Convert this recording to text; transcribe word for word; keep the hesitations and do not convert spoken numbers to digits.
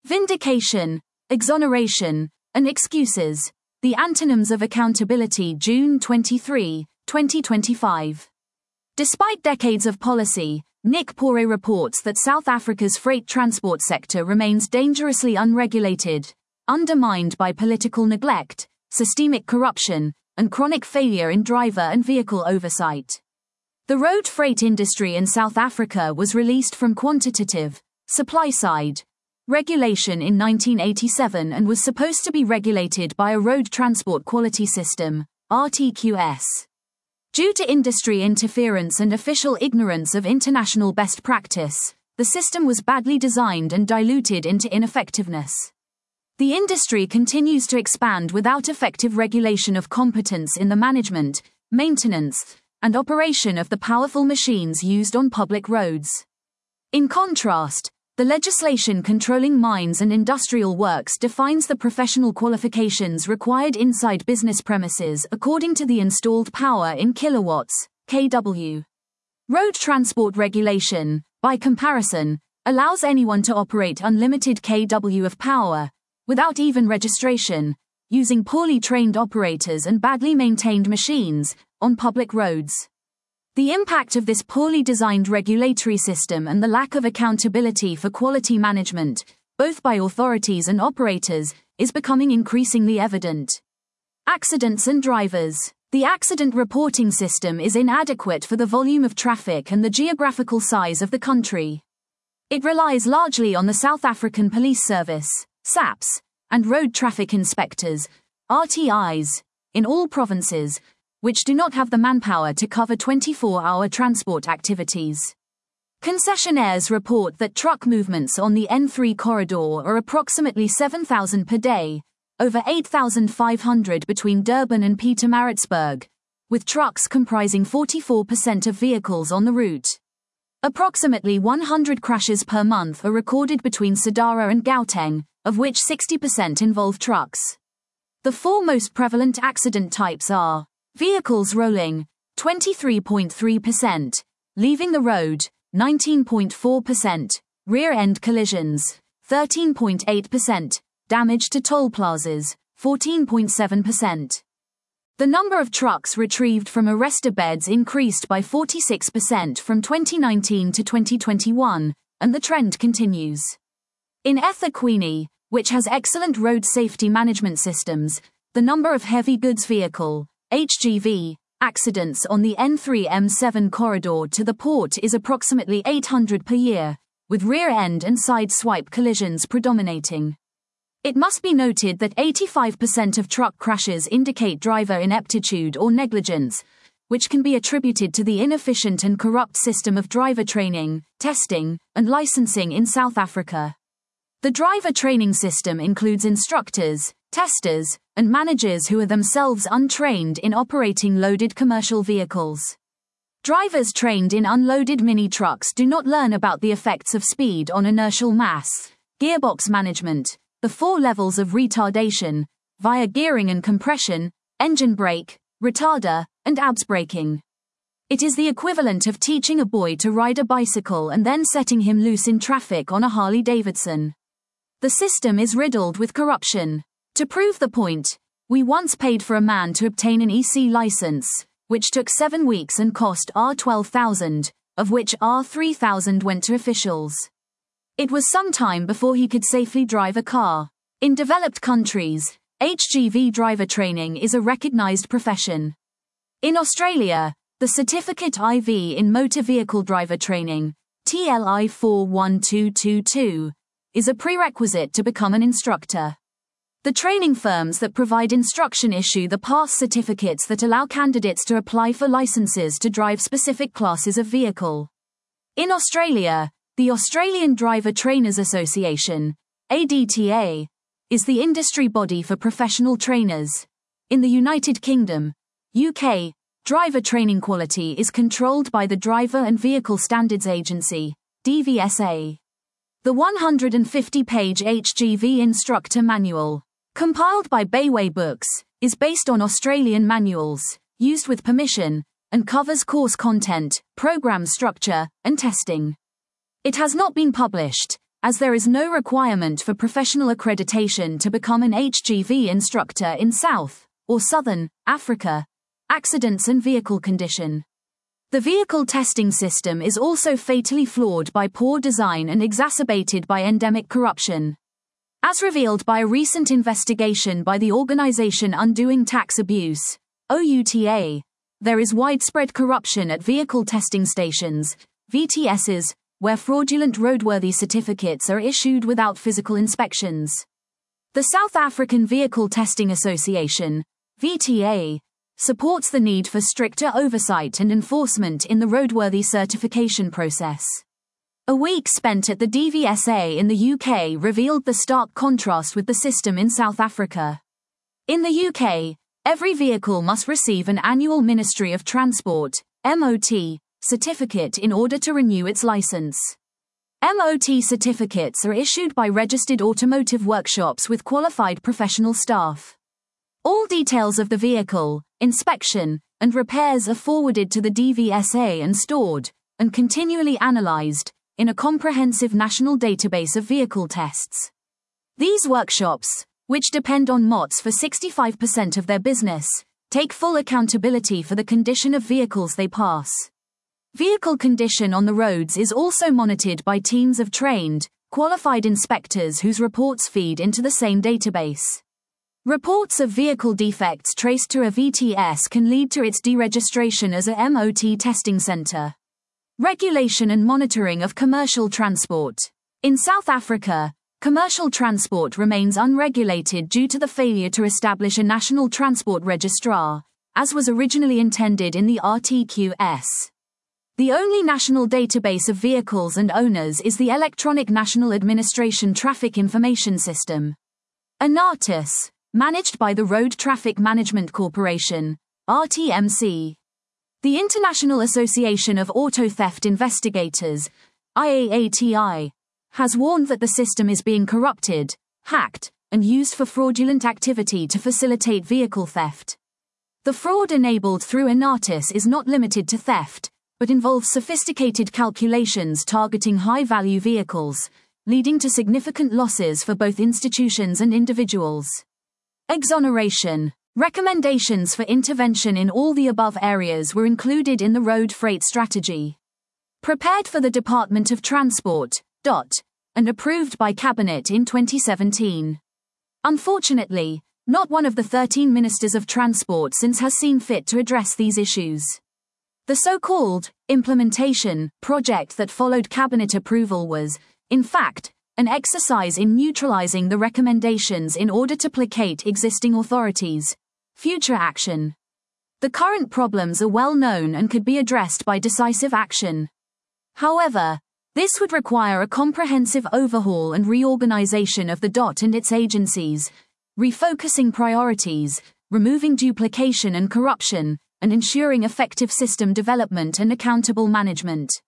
Vindication, exoneration, and excuses. The antonyms of accountability. June twenty-third, twenty twenty-five. Despite decades of policy, Nick Pore reports that South Africa's freight transport sector remains dangerously unregulated, undermined by political neglect, systemic corruption, and chronic failure in driver and vehicle oversight. The road freight industry in South Africa was released from quantitative, supply-side regulation in nineteen eighty-seven and was supposed to be regulated by a road transport quality system, R T Q S. Due to industry interference and official ignorance of international best practice, the system was badly designed and diluted into ineffectiveness. The industry continues to expand without effective regulation of competence in the management, maintenance, and operation of the powerful machines used on public roads. In contrast, the legislation controlling mines and industrial works defines the professional qualifications required inside business premises according to the installed power in kilowatts, K W. Road transport regulation, by comparison, allows anyone to operate unlimited K W of power, without even registration, using poorly trained operators and badly maintained machines, on public roads. The impact of this poorly designed regulatory system and the lack of accountability for quality management, both by authorities and operators, is becoming increasingly evident. Accidents and drivers. The accident reporting system is inadequate for the volume of traffic and the geographical size of the country. It relies largely on the South African Police Service, S A Ps, and road traffic inspectors, R T Is, in all provinces, which do not have the manpower to cover twenty-four hour transport activities. Concessionaires report that truck movements on the N three corridor are approximately seven thousand per day, over eight thousand five hundred between Durban and Pietermaritzburg, with trucks comprising forty-four percent of vehicles on the route. Approximately one hundred crashes per month are recorded between Sadara and Gauteng, of which sixty percent involve trucks. The four most prevalent accident types are vehicles rolling, twenty-three point three percent, leaving the road, nineteen point four percent, rear-end collisions, thirteen point eight percent, damage to toll plazas, fourteen point seven percent. The number of trucks retrieved from arrestor beds increased by forty-six percent from twenty nineteen to twenty twenty-one, and the trend continues. In eThekwini, which has excellent road safety management systems, the number of heavy goods vehicle H G V accidents on the N three M seven corridor to the port is approximately eight hundred per year, with rear-end and side swipe collisions predominating. It must be noted that eighty-five percent of truck crashes indicate driver ineptitude or negligence, which can be attributed to the inefficient and corrupt system of driver training, testing, and licensing in South Africa. The driver training system includes instructors, testers, and managers who are themselves untrained in operating loaded commercial vehicles. Drivers trained in unloaded mini-trucks do not learn about the effects of speed on inertial mass, gearbox management, the four levels of retardation, via gearing and compression, engine brake, retarder, and A B S braking. It is the equivalent of teaching a boy to ride a bicycle and then setting him loose in traffic on a Harley Davidson. The system is riddled with corruption. To prove the point, we once paid for a man to obtain an E C license, which took seven weeks and cost R twelve thousand, of which R three thousand went to officials. It was some time before he could safely drive a car. In developed countries, H G V driver training is a recognized profession. In Australia, the Certificate I V in Motor Vehicle Driver Training, T L I four one two two two, is a prerequisite to become an instructor. The training firms that provide instruction issue the pass certificates that allow candidates to apply for licenses to drive specific classes of vehicle. In Australia, the Australian Driver Trainers Association, A D T A, is the industry body for professional trainers. In the United Kingdom, U K, driver training quality is controlled by the Driver and Vehicle Standards Agency, D V S A. The one hundred fifty page H G V Instructor Manual, compiled by Bayway Books, is based on Australian manuals, used with permission, and covers course content, program structure, and testing. It has not been published, as there is no requirement for professional accreditation to become an H G V instructor in South or Southern Africa. Accidents and vehicle condition. The vehicle testing system is also fatally flawed by poor design and exacerbated by endemic corruption. As revealed by a recent investigation by the organization Undoing Tax Abuse, O U T A, there is widespread corruption at vehicle testing stations, V T Ss, where fraudulent roadworthy certificates are issued without physical inspections. The South African Vehicle Testing Association, V T A, supports the need for stricter oversight and enforcement in the roadworthy certification process. A week spent at the D V S A in the U K revealed the stark contrast with the system in South Africa. In the U K, every vehicle must receive an annual Ministry of Transport, M O T, certificate in order to renew its license. M O T certificates are issued by registered automotive workshops with qualified professional staff. All details of the vehicle, inspection, and repairs are forwarded to the D V S A and stored, and continually analyzed, in a comprehensive national database of vehicle tests. These workshops, which depend on M O Ts for sixty-five percent of their business, take full accountability for the condition of vehicles they pass. Vehicle condition on the roads is also monitored by teams of trained, qualified inspectors whose reports feed into the same database. Reports of vehicle defects traced to a V T S can lead to its deregistration as a M O T testing center. Regulation and monitoring of commercial transport. In South Africa, commercial transport remains unregulated due to the failure to establish a national transport registrar, as was originally intended in the R T Q S. The only national database of vehicles and owners is the Electronic National Administration Traffic Information System, ENATIS, managed by the Road Traffic Management Corporation, R T M C. The International Association of Auto Theft Investigators, I A A T I, has warned that the system is being corrupted, hacked, and used for fraudulent activity to facilitate vehicle theft. The fraud enabled through ENATIS is not limited to theft, but involves sophisticated calculations targeting high-value vehicles, leading to significant losses for both institutions and individuals. Exoneration. Recommendations for intervention in all the above areas were included in the Road Freight Strategy, prepared for the Department of Transport, D O T, and approved by Cabinet in twenty seventeen. Unfortunately, not one of the thirteen Ministers of Transport since has seen fit to address these issues. The so-called implementation project that followed Cabinet approval was, in fact, an exercise in neutralizing the recommendations in order to placate existing authorities. Future action. The current problems are well known and could be addressed by decisive action. However, this would require a comprehensive overhaul and reorganization of the D O T and its agencies, refocusing priorities, removing duplication and corruption, and ensuring effective system development and accountable management.